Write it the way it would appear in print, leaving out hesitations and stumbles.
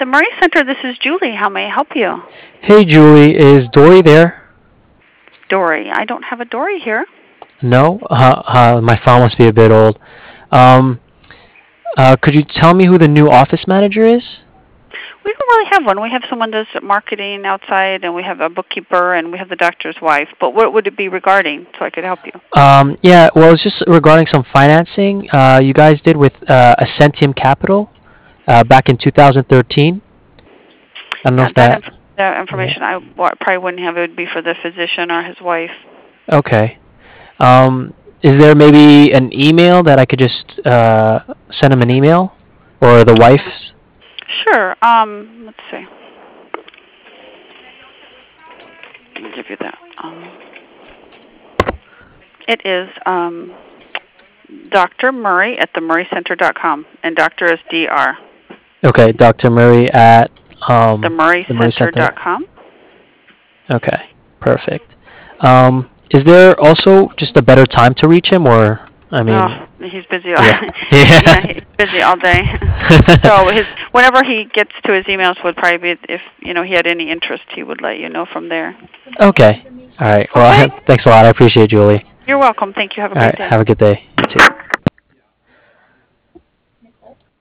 the Murray Center. This is Julie. How may I help you? Hey, Julie, is Dory there? Dory. I don't have a Dory here. No? My phone must be a bit old. Um, could you tell me who the new office manager is? We don't really have one. We have someone that does marketing outside, and we have a bookkeeper, and we have the doctor's wife. But what would it be regarding so I could help you? Yeah, well, it's just regarding some financing you guys did with Ascentium Capital back in 2013. I don't know Yeah, if that. that Yeah. information probably wouldn't have. It would be for the physician or his wife. Okay. Is there maybe an email that I could just send him an email, or the wife's? Sure. Let's see. I'll give you that. It is Dr. Murray at themurraycenter.com, and doctor is Dr. Okay, Dr. Murray at the Murray Center. themurraycenter.com. Okay, perfect. Is there also just a better time to reach him, or I Oh, mean, he's busy. yeah, Yeah, yeah. he's busy all day. So whenever he gets to his emails would probably be if he had any interest, he would let you know from there. Okay, all right. Well, Okay. thanks a lot. I appreciate it, Julie. You're welcome. Thank you. Have a All great right, day. have a good day. You too.